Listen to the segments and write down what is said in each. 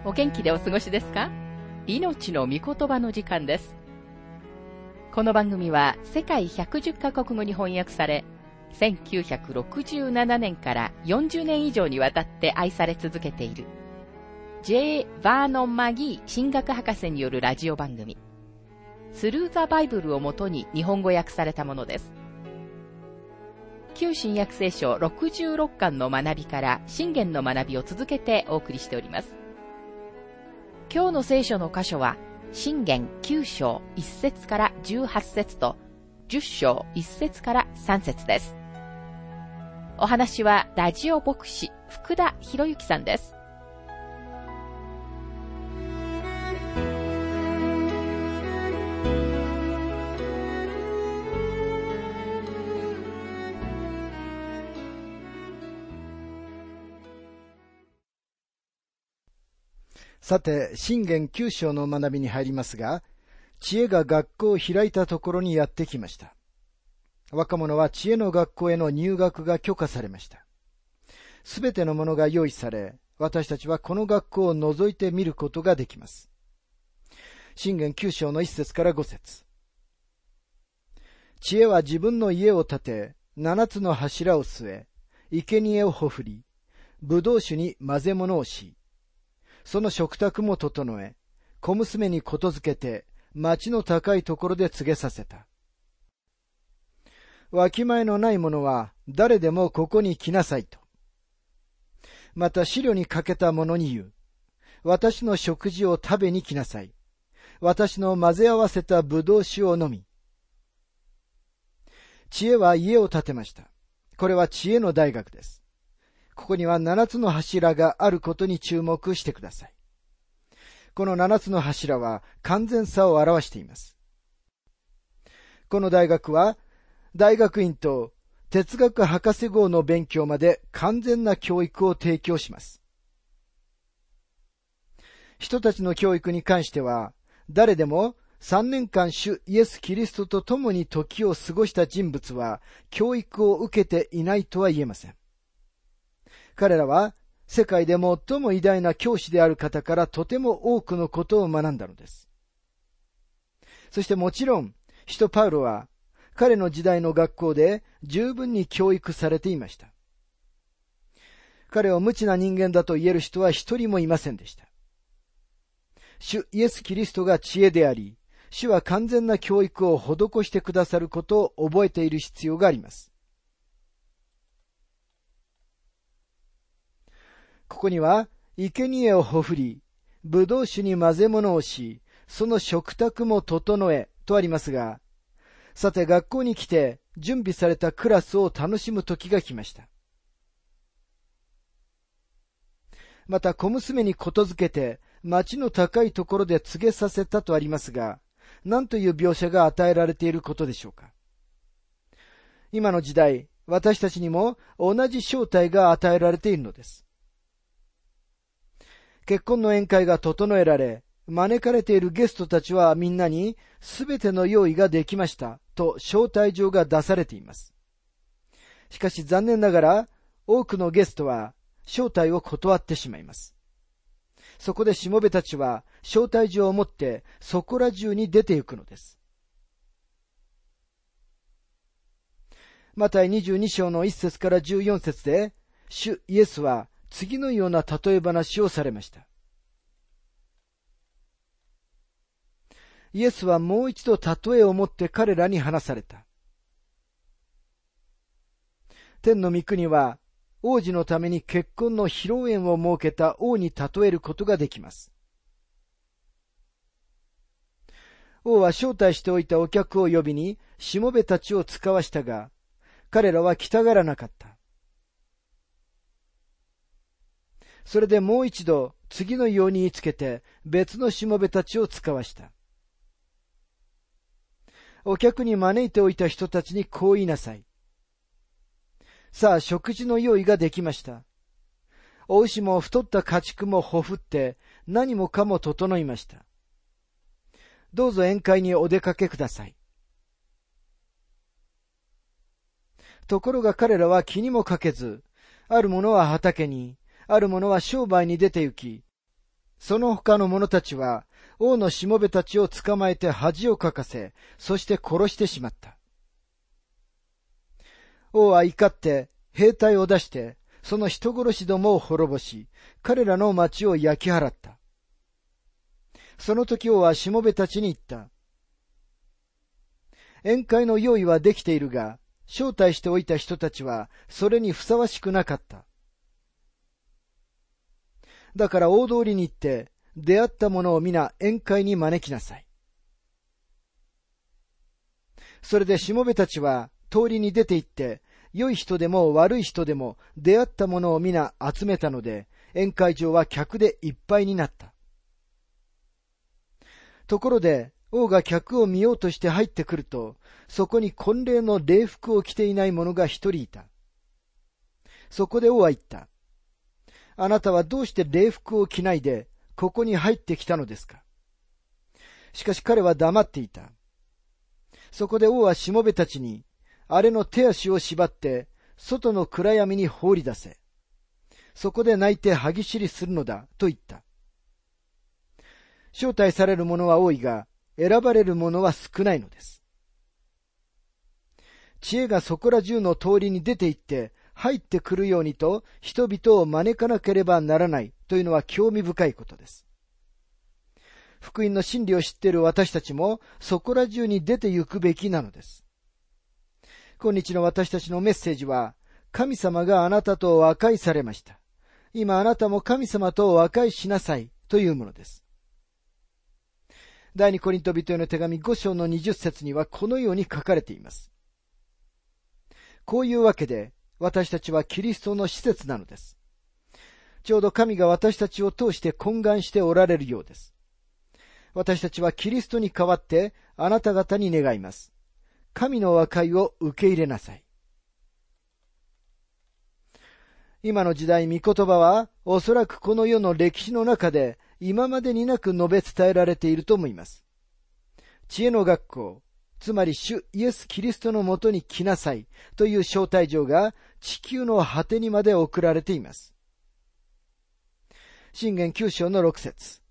お元気でお過ごしですか？命の御言葉の時間です。この番組は世界110カ国語に翻訳され、1967年から40年以上にわたって愛され続けている J. バーノン・マギー神学博士によるラジオ番組、スルー・ザ・バイブルをもとに日本語訳されたものです。旧新約聖書66巻の学びから箴言の学びを続けてお送りしております。今日の聖書の箇所は箴言9章1節から18節と10章1節から3節です。お話はラジオ牧師福田博之さんです。 さて、箴言9章の学びに入りますが、知恵が学校を開いたところにやってきました。若者は知恵の学校への入学が許可されました。すべてのものが用意され、私たちはこの学校を覗いてみることができます。箴言9章の1節から5節。知恵は自分の家を建て、7つの柱を据え、生贄をほふり、葡萄酒に混ぜ物をし、その食卓も整え、小娘にことづけて、町の高いところで告げさせた。わきまえのない者は、誰でもここに来なさいと。また、飼料にかけた者に言う。私の食事を食べに来なさい。私の混ぜ合わせた葡萄酒を飲み。知恵は家を建てました。これは知恵の大学です。ここには7つの柱があることに注目してください。この7つの柱は完全さを表しています。この大学は大学院と哲学博士号の勉強まで完全な教育を提供します。人たちの教育に関しては、誰でも3年間主イエス・キリストと共に時を過ごした人物は教育を受けていないとは言えません。彼らは世界で最も偉大な教師である方からとても多くのことを学んだのです。そしてもちろん、使徒パウロは彼の時代の学校で十分に教育されていました。彼を無知な人間だと言える人は一人もいませんでした。主イエス・キリストが知恵であり、主は完全な教育を施してくださることを覚えている必要があります。ここには、生贄をほふり、葡萄酒に混ぜ物をし、その食卓も整え、とありますが、さて学校に来て準備されたクラスを楽しむ時が来ました。また小娘にことづけて、町の高いところで告げさせたとありますが、何という描写が与えられていることでしょうか。今の時代、私たちにも同じ招待が与えられているのです。結婚の宴会が整えられ、招かれているゲストたちはみんなにすべての用意ができましたと招待状が出されています。しかし残念ながら多くのゲストは招待を断ってしまいます。そこでしもべたちは招待状を持ってそこら中に出て行くのです。マタイ22章の1節から14節で、主イエスは次のような例え話をされました。イエスはもう一度例えを持って彼らに話された。天の御国は王子のために結婚の披露宴を設けた王に例えることができます。王は招待しておいたお客を呼びにしもべたちを使わしたが、彼らは来たがらなかった。それでもう一度次のように言いつけて別のしもべたちを使わした。お客に招いておいた人たちにこう言いなさい。さあ食事の用意ができました。お牛も太った家畜もほふって何もかも整いました。どうぞ宴会にお出かけください。ところが彼らは気にもかけず、ある者は畑に、ある者は商売に出て行き、 その他の者たちは、王のしもべたちを捕まえて恥をかかせ、そして殺してしまった。王は怒って兵隊を出して、その人殺しどもを滅ぼし、彼らの町を焼き払った。その時王はしもべたちに言った。宴会の用意はできているが、招待しておいた人たちはそれにふさわしくなかった。だから大通りに行って、出会った者を皆宴会に招きなさい。それでしもべたちは通りに出て行って、良い人でも悪い人でも出会った者を皆集めたので、宴会場は客でいっぱいになった。ところで、王が客を見ようとして入ってくると、そこに婚礼の礼服を着ていない者が一人いた。そこで王は言った。あなたはどうして礼服を着ないで、ここに入ってきたのですか。しかし彼は黙っていた。そこで王はしもべたちに、あれの手足を縛って、外の暗闇に放り出せ。そこで泣いて歯ぎしりするのだ、と言った。招待される者は多いが、選ばれる者は少ないのです。知恵がそこら中の通りに出て行って、入ってくるようにと人々を招かなければならないというのは興味深いことです。福音の真理を知っている私たちもそこら中に出て行くべきなのです。今日の私たちのメッセージは、神様があなたと和解されました。今あなたも神様と和解しなさいというものです。第二コリント人への手紙5章の20節にはこのように書かれています。こういうわけで、私たちはキリストの使節なのです。ちょうど神が私たちを通して懇願しておられるようです。私たちはキリストに代わってあなた方に願います。神の和解を受け入れなさい。今の時代、御言葉はおそらくこの世の歴史の中で今までになく述べ伝えられていると思います。知恵の学校、つまり主イエス・キリストのもとに来なさいという招待状が地球の果てにまで送られています。箴言9章の6節。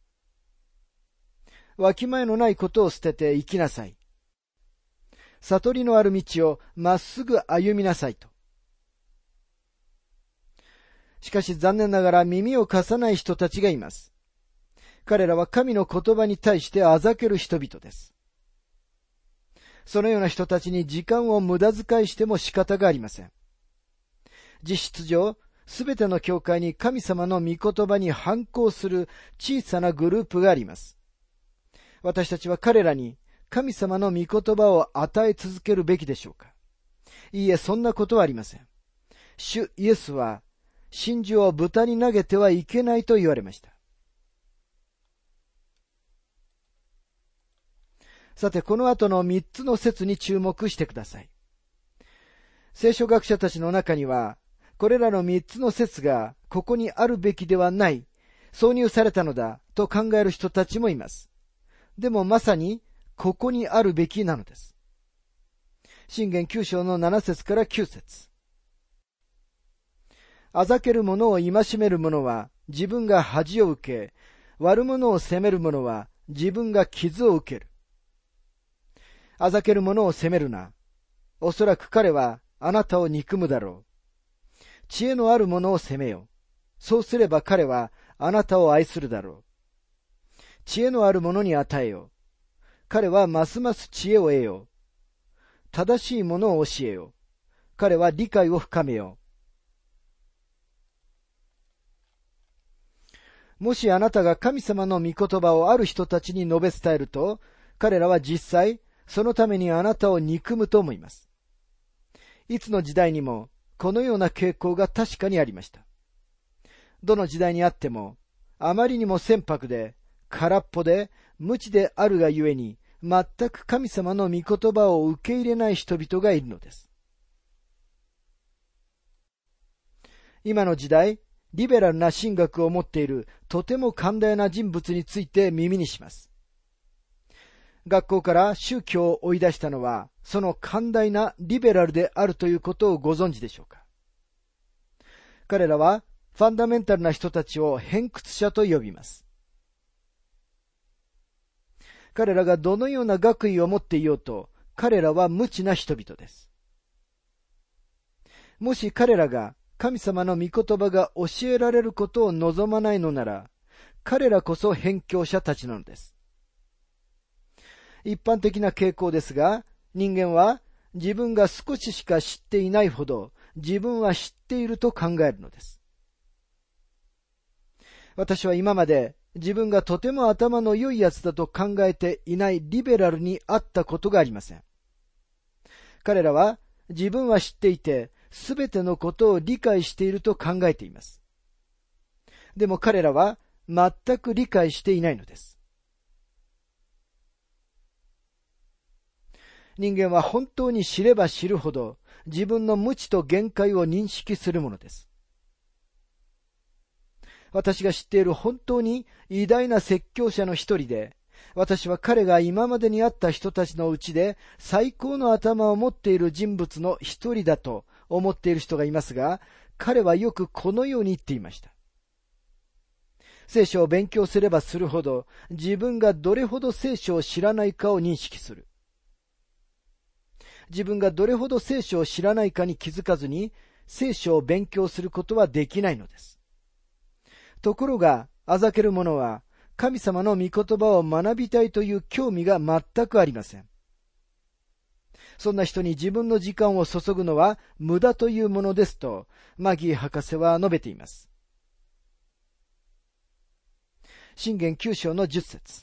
わきまえのないことを捨てて生きなさい。悟りのある道をまっすぐ歩みなさいと。しかし残念ながら耳を貸さない人たちがいます。彼らは神の言葉に対してあざける人々です。そのような人たちに時間を無駄遣いしても仕方がありません。実質上、すべての教会に神様の御言葉に反抗する小さなグループがあります。私たちは彼らに神様の御言葉を与え続けるべきでしょうか。いいえ、そんなことはありません。主イエスは、真珠を豚に投げてはいけないと言われました。さて、この後の3つの説に注目してください。聖書学者たちの中には、これらの3つの説がここにあるべきではない、挿入されたのだと考える人たちもいます。でもまさにここにあるべきなのです。箴言9章の7節から9節。あざける者を戒める者は自分が恥を受け、悪者を責める者は自分が傷を受ける。あざける者を責めるな。おそらく彼はあなたを憎むだろう。知恵のある者を責めよ。そうすれば彼はあなたを愛するだろう。知恵のある者に与えよ。彼はますます知恵を得よう。正しいものを教えよ。彼は理解を深めよう。もしあなたが神様の御言葉をある人たちに述べ伝えると、彼らは実際、そのためにあなたを憎むと思います。いつの時代にも、このような傾向が確かにありました。どの時代にあっても、あまりにも船舶で、空っぽで、無知であるがゆえに、全く神様の御言葉を受け入れない人々がいるのです。今の時代、リベラルな神学を持っているとても寛大な人物について耳にします。学校から宗教を追い出したのは、その寛大なリベラルであるということをご存知でしょうか。彼らはファンダメンタルな人たちを偏屈者と呼びます。彼らがどのような学位を持っていようと、彼らは無知な人々です。もし彼らが神様の御言葉が教えられることを望まないのなら、彼らこそ偏教者たちなのです。一般的な傾向ですが、人間は自分が少ししか知っていないほど自分は知っていると考えるのです。私は今まで自分がとても頭の良いやつだと考えていないリベラルに会ったことがありません。彼らは自分は知っていて、すべてのことを理解していると考えています。でも彼らは全く理解していないのです。人間は本当に知れば知るほど自分の無知と限界を認識するものです。私が知っている本当に偉大な説教者の一人で、私は彼が今までに会った人たちのうちで最高の頭を持っている人物の一人だと思っている人がいますが、彼はよくこのように言っていました。聖書を勉強すればするほど、自分がどれほど聖書を知らないかを認識する。自分がどれほど聖書を知らないかに気づかずに、聖書を勉強することはできないのです。ところが、あざける者は、神様の御言葉を学びたいという興味が全くありません。そんな人に自分の時間を注ぐのは無駄というものですと、マギー博士は述べています。箴言9章の10節。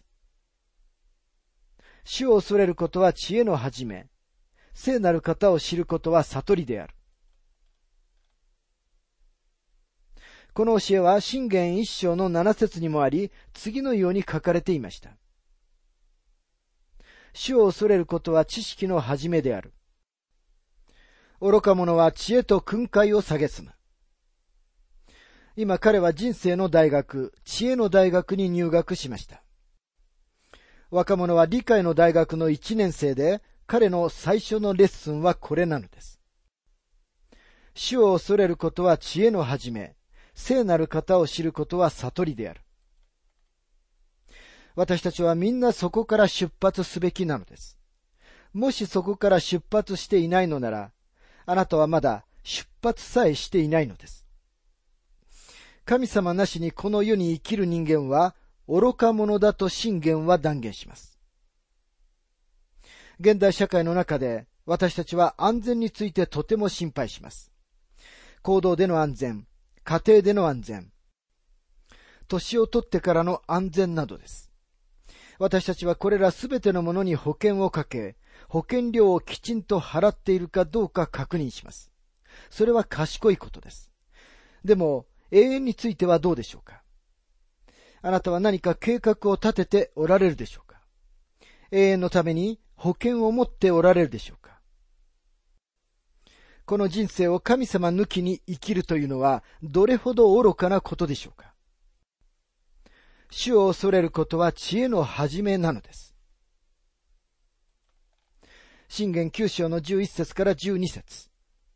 主を恐れることは知恵の始め、聖なる方を知ることは悟りである。この教えは箴言1章の7節にもあり、次のように書かれていました。主を恐れることは知識の始めである。愚か者は知恵と訓戒を蔑む。今彼は人生の大学、知恵の大学に入学しました。若者は理解の大学の1年生で、彼の最初のレッスンはこれなのです。主を恐れることは知恵の始め、聖なる方を知ることは悟りである。私たちはみんなそこから出発すべきなのです。もしそこから出発していないのなら、あなたはまだ出発さえしていないのです。神様なしにこの世に生きる人間は愚か者だと箴言は断言します。現代社会の中で私たちは安全についてとても心配します。行動での安全、家庭での安全、年を取ってからの安全などです。私たちはこれらすべてのものに保険をかけ、保険料をきちんと払っているかどうか確認します。それは賢いことです。でも、永遠についてはどうでしょうか。あなたは何か計画を立てておられるでしょうか。永遠のために保険を持っておられるでしょうか。この人生を神様抜きに生きるというのはどれほど愚かなことでしょうか。主を恐れることは知恵の始めなのです。箴言9章の11節から12節。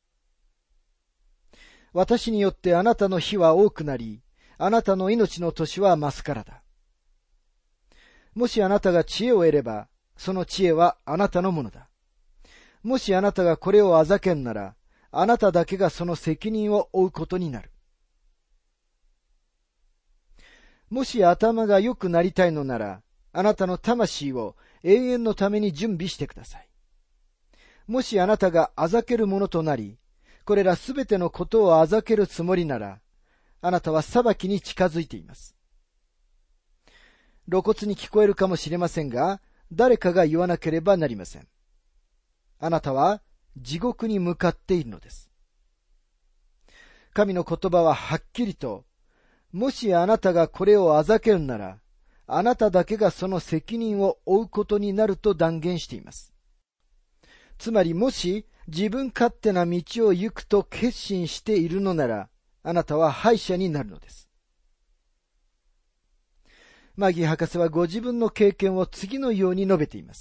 私によってあなたの日は多くなり、あなたの命の年は増すからだ。もしあなたが知恵を得れば、その知恵はあなたのものだ。もしあなたがこれをあざけんなら、あなただけがその責任を負うことになる。もし頭が良くなりたいのなら、あなたの魂を永遠のために準備してください。もしあなたがあざけるものとなり、これらすべてのことをあざけるつもりなら、あなたは裁きに近づいています。露骨に聞こえるかもしれませんが、誰かが言わなければなりません。あなたは地獄に向かっているのです。神の言葉ははっきりと、もしあなたがこれをあざけるなら、あなただけがその責任を負うことになると断言しています。つまりもし自分勝手な道を行くと決心しているのなら、あなたは敗者になるのです。マギー博士はご自分の経験を次のように述べています。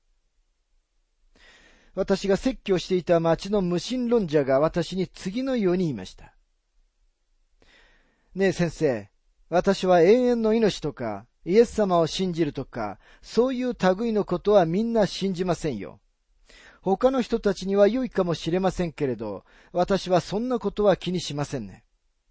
私が説教していた町の無神論者が私に次のように言いました。 ねえ先生、私は永遠の命とか、イエス様を信じるとか、そういう類のことはみんな信じませんよ。他の人たちには良いかもしれませんけれど、私はそんなことは気にしませんね。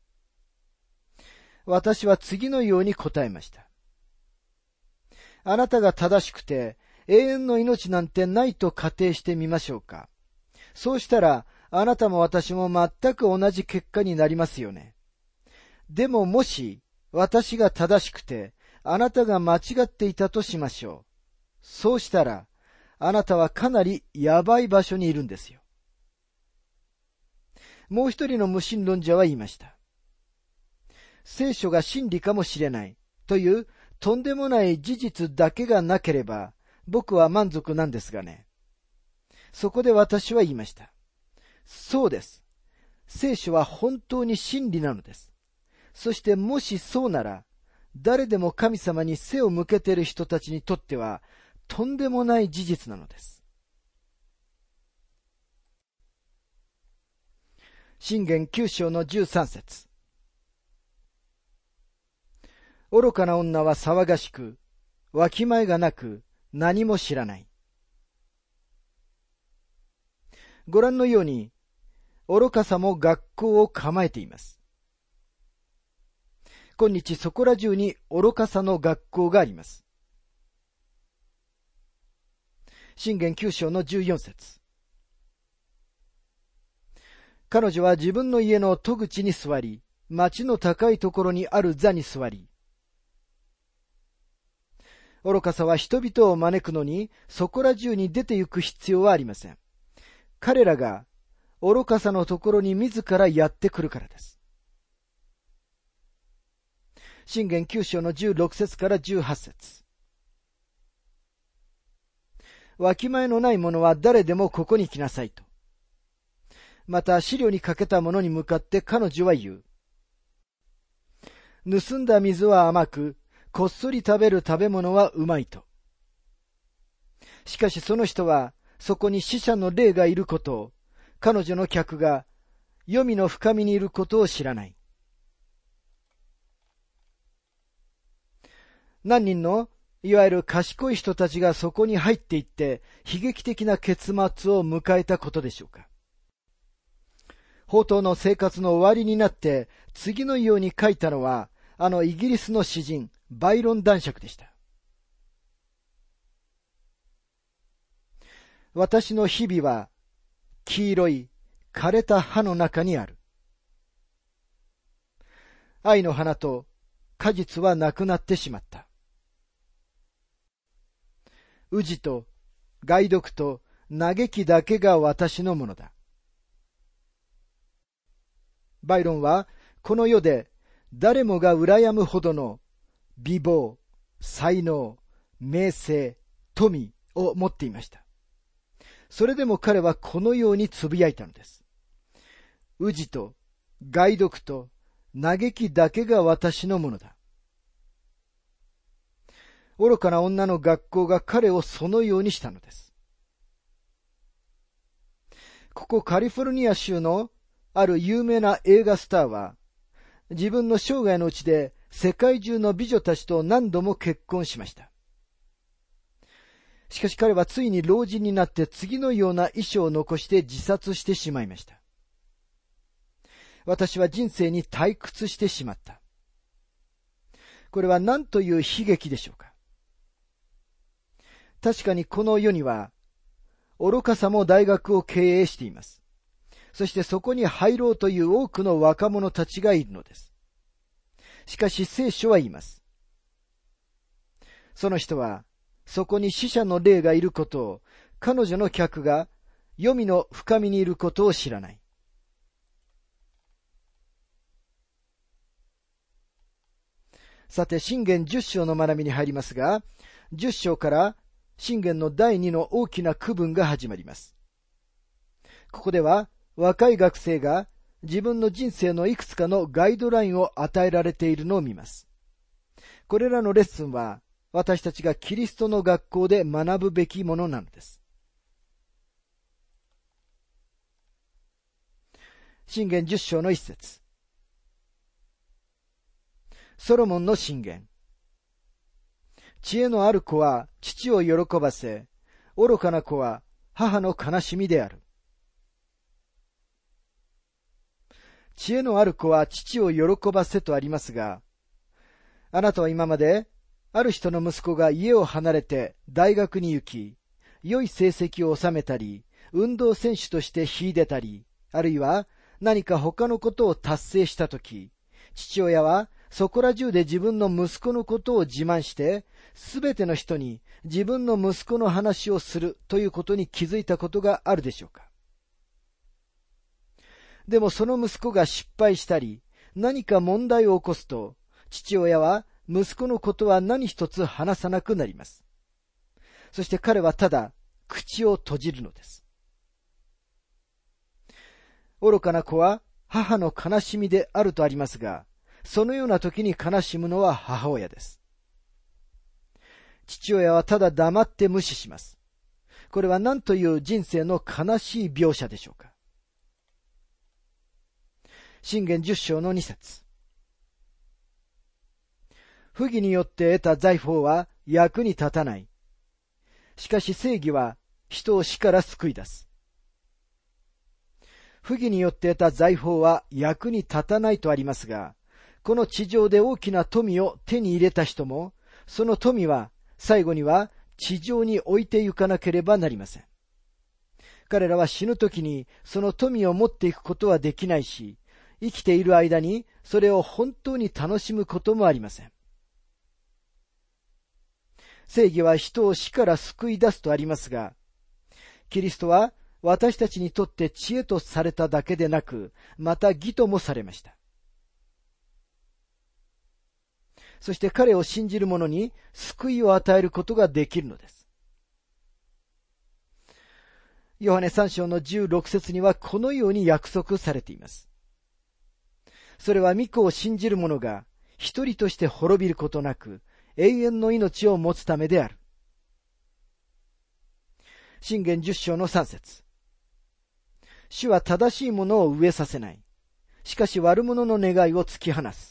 私は次のように答えました。あなたが正しくて、永遠の命なんてないと仮定してみましょうか。そうしたら、あなたも私も全く同じ結果になりますよね。でももし、私が正しくて、あなたが間違っていたとしましょう。そうしたら、あなたはかなりやばい場所にいるんですよ。もう一人の無神論者は言いました。聖書が真理かもしれないというとんでもない事実だけがなければ、僕は満足なんですがね。そこで私は言いました。そうです。聖書は本当に真理なのです。そしてもしそうなら、誰でも神様に背を向けている人たちにとっては、とんでもない事実なのです。箴言9章の13節。愚かな女は騒がしく、わきまえがなく、何も知らない。ご覧のように、愚かさも学校を構えています。今日そこら中に愚かさの学校があります。箴言9章の14節。彼女は自分の家の戸口に座り、町の高いところにある座に座り、愚かさは人々を招くのに、そこら中に出て行く必要はありません。彼らが愚かさのところに自らやってくるからです。箴言9章の16節から18節。わきまえのない者は誰でもここに来なさいと。また資料にかけた者に向かって彼女は言う。盗んだ水は甘く、こっそり食べる食べ物はうまいと。しかしその人は、そこに死者の霊がいることを、彼女の客が黄泉の深みにいることを知らない。何人のいわゆる賢い人たちがそこに入っていって悲劇的な結末を迎えたことでしょうか。放蕩の生活の終わりになって次のように書いたのはあのイギリスの詩人バイロン男爵でした。私の日々は黄色い枯れた葉の中にある。愛の花と果実はなくなってしまった。宇治と害毒と嘆きだけが私のものだ。バイロンはこの世で誰もが羨むほどの美貌、才能、名声、富を持っていました。それでも彼はこのようにつぶやいたのです。宇治と害毒と嘆きだけが私のものだ。愚かな女の学校が彼をそのようにしたのです。ここカリフォルニア州のある有名な映画スターは、自分の生涯のうちで世界中の美女たちと何度も結婚しました。しかし彼はついに老人になって次のような遺書を残して自殺してしまいました。私は人生に退屈してしまった。これは何という悲劇でしょうか。確かにこの世には、愚かさも大学を経営しています。そしてそこに入ろうという多くの若者たちがいるのです。しかし聖書は言います。その人は、そこに死者の霊がいることを、彼女の客が黄泉の深みにいることを知らない。さて、箴言10章の学びに入りますが、10章から箴言の第2の大きな区分が始まります。ここでは若い学生が自分の人生のいくつかのガイドラインを与えられているのを見ます。これらのレッスンは私たちがキリストの学校で学ぶべきものなのです。箴言10章の一節。 ソロモンの箴言。知恵のある子は父を喜ばせ、愚かな子は母の悲しみである。知恵のある子は父を喜ばせとありますが、あなたは今まで、ある人の息子が家を離れて大学に行き、良い成績を収めたり、運動選手として秀でたり、あるいは何か他のことを達成したとき、父親はそこら中で自分の息子のことを自慢して、すべての人に自分の息子の話をするということに気づいたことがあるでしょうか。でもその息子が失敗したり、何か問題を起こすと、父親は息子のことは何一つ話さなくなります。そして彼はただ口を閉じるのです。愚かな子は母の悲しみであるとありますが、そのような時に悲しむのは母親です。父親はただ黙って無視します。これは何という人生の悲しい描写でしょうか。箴言10章の2節。不義によって得た財宝は役に立たない。しかし正義は人を死から救い出す。不義によって得た財宝は役に立たないとありますが、この地上で大きな富を手に入れた人も、その富は最後には地上に置いて行かなければなりません。彼らは死ぬ時にその富を持っていくことはできないし、生きている間にそれを本当に楽しむこともありません。正義は人を死から救い出すとありますが、キリストは私たちにとって知恵とされただけでなく、また義ともされました。そして彼を信じる者に救いを与えることができるのです。ヨハネ3章の16節にはこのように約束されています。それは御子を信じる者が一人として滅びることなく永遠の命を持つためである。箴言10章の3節。主は正しいものを植えさせない。しかし悪者の願いを突き放す。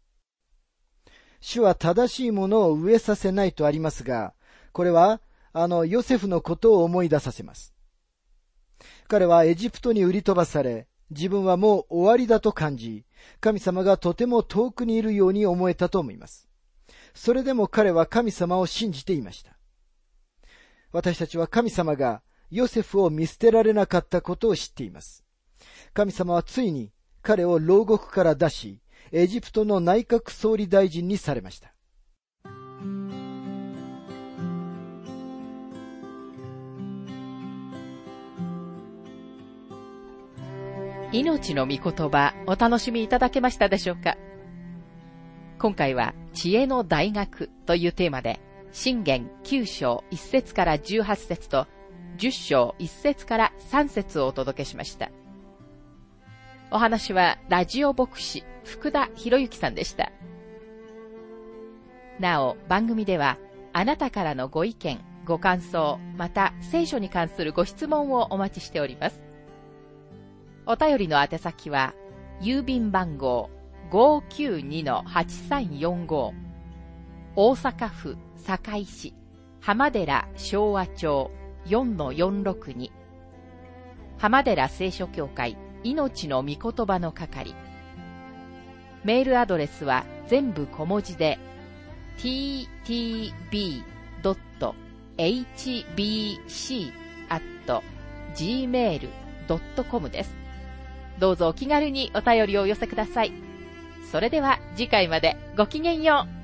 主は正しいものを植えさせないとありますが、これはヨセフのことを思い出させます。彼はエジプトに売り飛ばされ、自分はもう終わりだと感じ、神様がとても遠くにいるように思えたと思います。それでも彼は神様を信じていました。私たちは神様がヨセフを見捨てられなかったことを知っています。神様はついに彼を牢獄から出し、エジプトの内閣総理大臣にされました。 命の御言葉、お楽しみいただけましたでしょうか。今回は知恵の大学というテーマで、箴言9章1節から18節と10章1節から3節をお届けしました。お話はラジオ牧師福田博之さんでした。なお、番組ではあなたからのご意見、ご感想、また聖書に関するご質問をお待ちしております。お便りの宛先は郵便番号 592-8345 大阪府堺市浜寺昭和町 4-462 浜寺聖書協会命の御言葉の係。メールアドレスは全部小文字で ttb.hbc@gmail.com です。どうぞお気軽にお便りをお寄せください。それでは次回までごきげんよう。